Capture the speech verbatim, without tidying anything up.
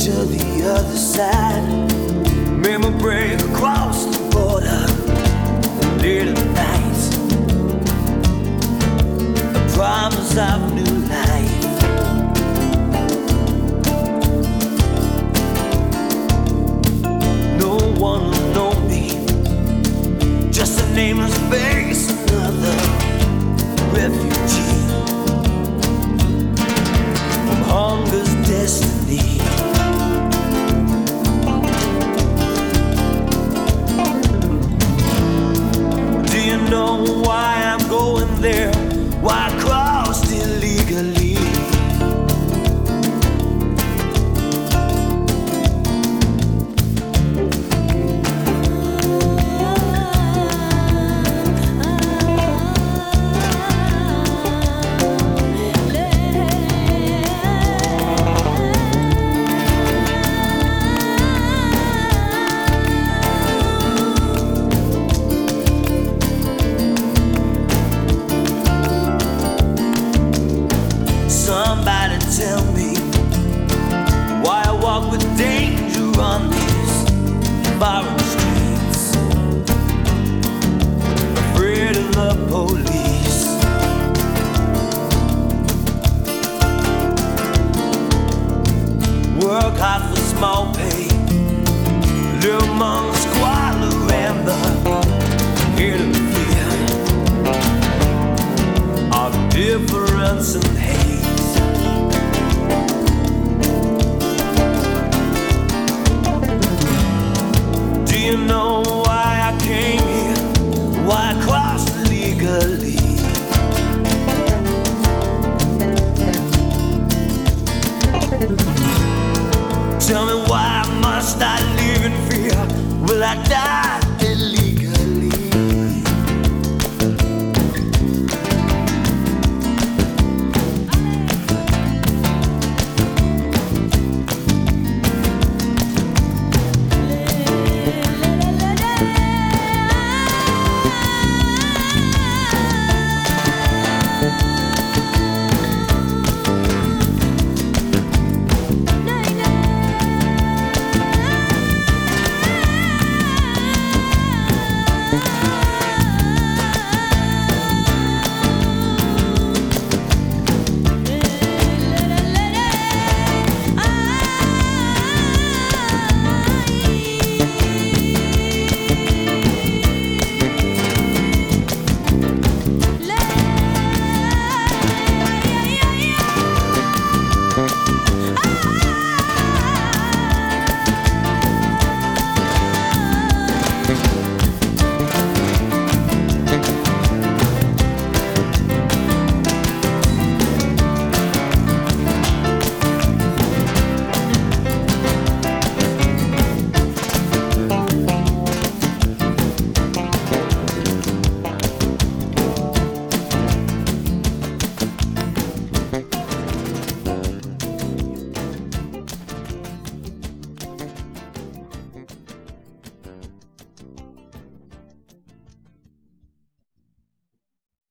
to the other side. Made my break across the border. Late at night, the promise of new life. No one will know me, just a nameless face, another refugee from hunger's destiny. Do you know why I'm going there? Why I crossed illegally? Somebody tell me why I walk with danger on these foreign streets, afraid of the police. Work hard for small pay, live among the squalor and the hidden fear of difference and hate. Do you know why I came here? Why I crossed legally? Tell me, why must I live in fear? Will I die